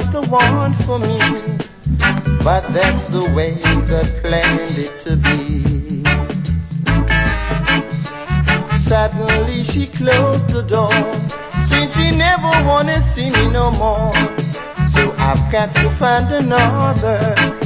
was the one for me, but that's the way God planned it to be. Suddenly she closed the door, since she never wanna see me no more. So I've got to find another